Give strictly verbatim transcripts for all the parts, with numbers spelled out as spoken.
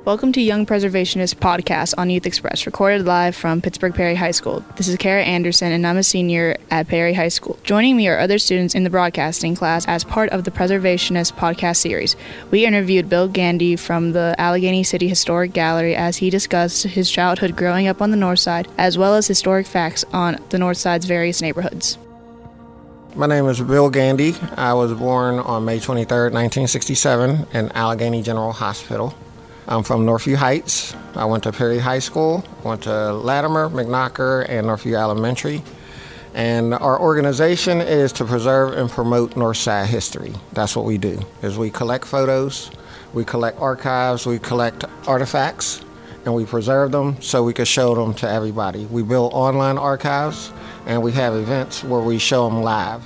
Welcome to Young Preservationist Podcast on Youth Express, recorded live from Pittsburgh Perry High School. This is Kara Anderson, and I'm a senior at Perry High School. Joining me are other students in the broadcasting class as part of the Preservationist Podcast series. We interviewed Bill Gandy from the Allegheny City Historic Gallery as he discussed his childhood growing up on the North Side, as well as historic facts on the North Side's various neighborhoods. My name is Bill Gandy. I was born on May twenty-third, nineteen sixty-seven in Allegheny General Hospital. I'm from Northview Heights. I went to Perry High School, went to Latimer, McKnocker, and Northview Elementary. And our organization is to preserve and promote Northside history. That's what we do, is we collect photos, we collect archives, we collect artifacts, and we preserve them so we can show them to everybody. We build online archives, and we have events where we show them live.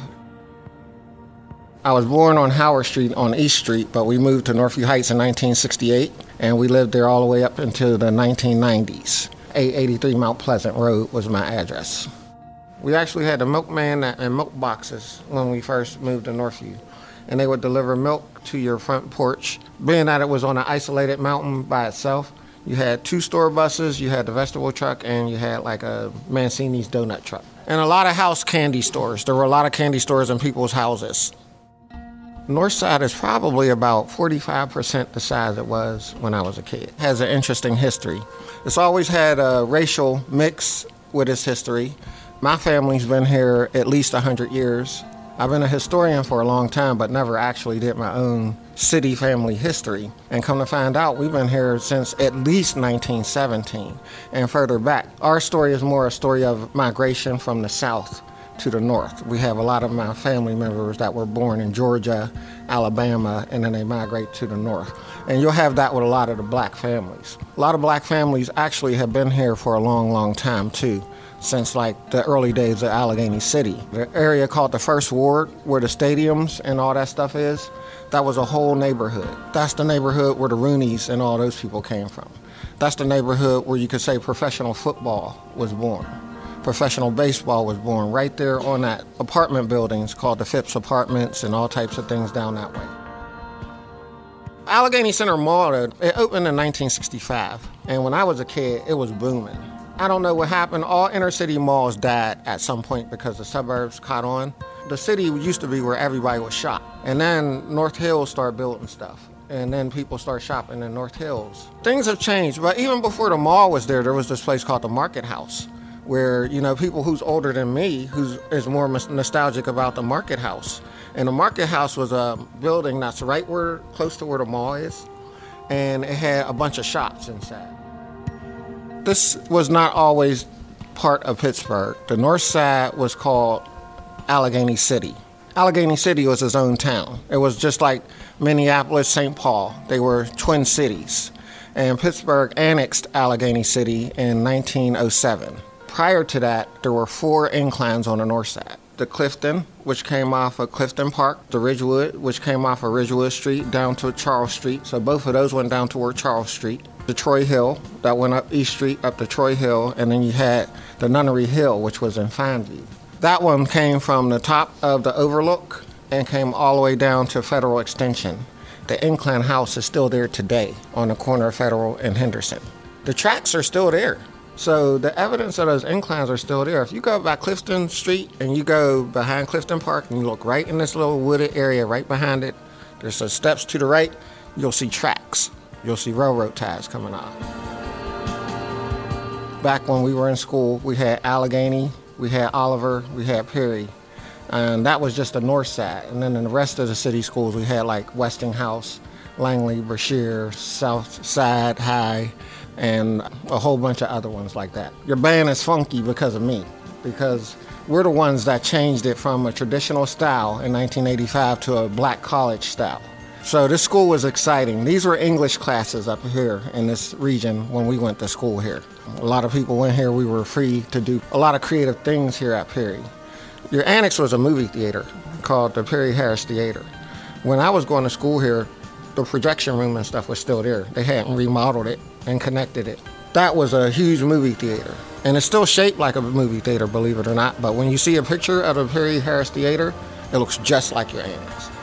I was born on Howard Street on East Street, but we moved to Northview Heights in nineteen sixty-eight, and we lived there all the way up into the nineteen nineties. eight eighty-three Mount Pleasant Road was my address. We actually had a milkman and milk boxes when we first moved to Northview, and they would deliver milk to your front porch. Being that it was on an isolated mountain by itself, you had two store buses, you had the vegetable truck, and you had like a Mancini's donut truck. And a lot of house candy stores. There were a lot of candy stores in people's houses. Northside is probably about forty-five percent the size it was when I was a kid. It has an interesting history. It's always had a racial mix with its history. My family's been here at least one hundred years. I've been a historian for a long time, but never actually did my own city family history. And come to find out, we've been here since at least nineteen seventeen and further back. Our story is more a story of migration from the South to the North. We have a lot of my family members that were born in Georgia, Alabama, and then they migrate to the North. And you'll have that with a lot of the black families. A lot of black families actually have been here for a long, long time too, since like the early days of Allegheny City. The area called the First Ward, where the stadiums and all that stuff is, that was a whole neighborhood. That's the neighborhood where the Rooneys and all those people came from. That's the neighborhood where you could say professional football was born. Professional baseball was born right there on that apartment buildings called the Phipps Apartments and all types of things down that way. Allegheny Center Mall, it opened in nineteen sixty-five, and when I was a kid, it was booming. I don't know what happened. All inner city malls died at some point because the suburbs caught on. The city used to be where everybody was shop, and then North Hills started building stuff, and then people started shopping in North Hills. Things have changed, but even before the mall was there, there was this place called the Market House, where, you know, people who's older than me, who's is more nostalgic about the Market House. And the Market House was a building that's right where, close to where the mall is, and it had a bunch of shops inside. This was not always part of Pittsburgh. The North Side was called Allegheny City. Allegheny City was its own town. It was just like Minneapolis, Saint Paul. They were twin cities. And Pittsburgh annexed Allegheny City in nineteen oh seven. Prior to that, there were four inclines on the north side. The Clifton, which came off of Clifton Park, the Ridgewood, which came off of Ridgewood Street down to Charles Street. So both of those went down toward Charles Street. The Troy Hill, that went up East Street, up to Troy Hill, and then you had the Nunnery Hill, which was in Fineview. That one came from the top of the overlook and came all the way down to Federal Extension. The incline house is still there today on the corner of Federal and Henderson. The tracks are still there. So the evidence of those inclines are still there. If you go by Clifton Street and you go behind Clifton Park and you look right in this little wooded area right behind it, there's some steps to the right, you'll see tracks. You'll see railroad ties coming off. Back when we were in school, we had Allegheny, we had Oliver, we had Perry, and that was just the north side. And then in the rest of the city schools, we had like Westinghouse, Langley, Brashear, South Side High, and a whole bunch of other ones like that. Your band is funky because of me, because we're the ones that changed it from a traditional style in nineteen eighty-five to a black college style. So this school was exciting. These were English classes up here in this region when we went to school here. A lot of people went here. We were free to do a lot of creative things here at Perry. Your annex was a movie theater called the Perry Harris Theater. When I was going to school here, the projection room and stuff was still there. They hadn't remodeled it and connected it. That was a huge movie theater. And it's still shaped like a movie theater, believe it or not. But when you see a picture of the Perry Harris Theater, it looks just like your annex.